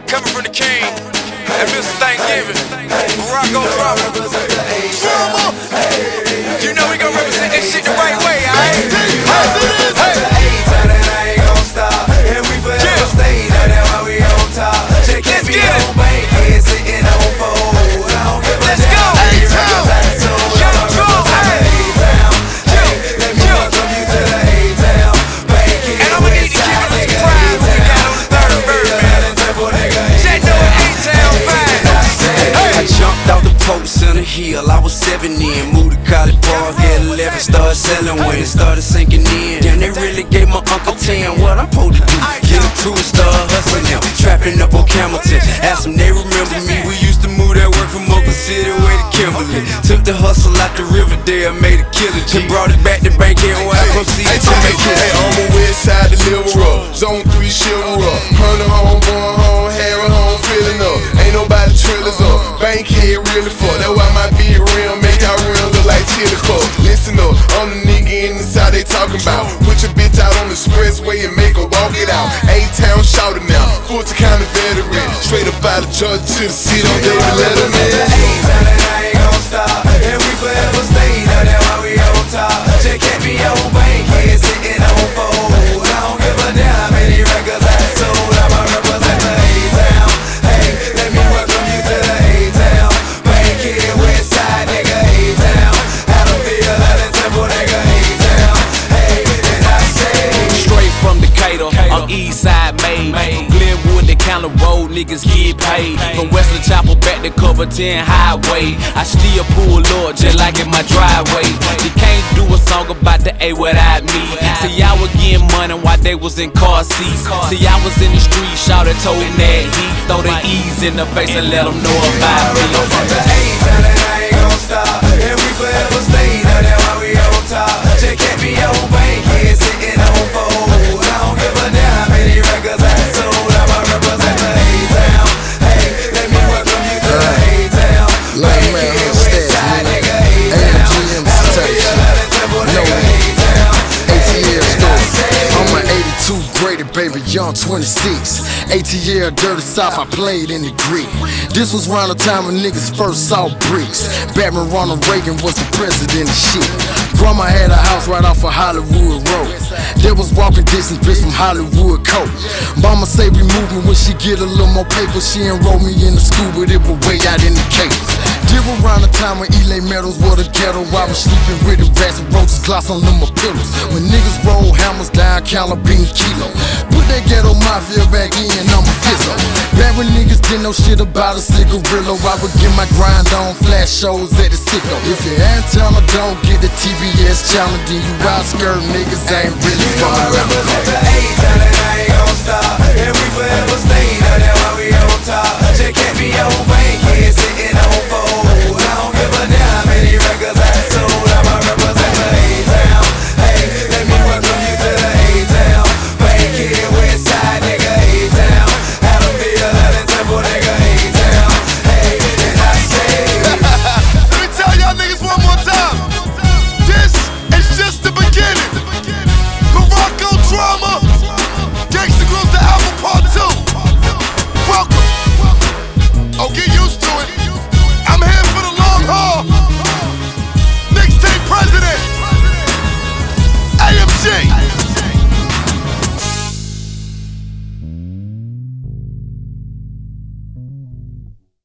Coming from the king, and Mr. Thanksgiving, Barack Obama. You know we gon' represent this shit the right way, alright? On the hill, I was 7 in, moved to College Park at 11, started selling when it started sinking in. Damn, they really gave my Uncle 10 what I'm supposed to do. Get a crew and start hustling now, trapping up on Camelton. Ask them, they remember me, we used to move that work from Oakland City way to Kimberly. Took the hustle out to Riverdale, made a killer G. Brought it back to Bankhead, where I come see it to make it. Hey, on the west side, deliver up, zone 3, shiver up. 100 home, going home, Harry home, filling up. Ain't nobody trailers up, Bankhead really fuck. That's why my big rim make our rim look like chili cup. Listen up, I'm the nigga in the side they talking about. Put your bitch out on the expressway and make her walk it out. A-Town shouting now, Fulton County veteran. Straight up out of Georgia to the city on David Letterman. A-Town and I ain't gon' stop, and we forever stay. Now that's why we on top. Just kept me on Bankhead, sitting on fold. I don't give a damn how many records I sold. I'ma represent the A-Town. Hey, let me welcome you to the A-Town. Bankhead, west side, nigga, A-Town. Adamville, Allen Temple, nigga, A-Town. Hey, and I say straight from Decatur, I'm east side made. From Glenwood to County Road, niggas get paid. From Western Chapel back to Cover 10 Highway, I still pull up just like in my driveway. You can't do a song about the A without me. See, I was getting money while they was in car seats. See, I was in the street, shouted, told that heat. Throw the E's in the face and let them know about me. A-Town and I ain't gon' stop, and we forever stay. Now that's why we on top. Just kept me on Bankhead, sitting on fold. I don't give a damn how many records I sold. I'ma represent the A-Town. Hey, let me welcome you to the A-Town. Bankhead, west side, nigga, A-Town. Adamville, Allen Temple, nigga, A-Town. 18 years old, I'm an 82 graded baby, young 26. ATL Dirty South, I played in the grid. This was around the time when niggas first saw bricks. Batman Ronald Reagan was the president and shit. Grandma had a house right off of Hollywood Road. There was walking distance bitch from Hollywood Coast. Mama say we moving when she get a little more paper. She enrolled me in the school, but it was way out in the Cape. Did around the time when Elay Meadows were the ghetto. I was sleeping with the rats and roaches, gloss on them my pillows. When niggas roll hammers down, Calabine Kilo. Put that ghetto mafia back in, I'm a fizzo. Back when niggas didn't know shit about a cigarillo, I would get my grind on, flash shows at the sicko. If you ain't tell me don't get the TBS challenge, then you outskirt niggas ain't really from around. The A-Town and I ain't gon' stop.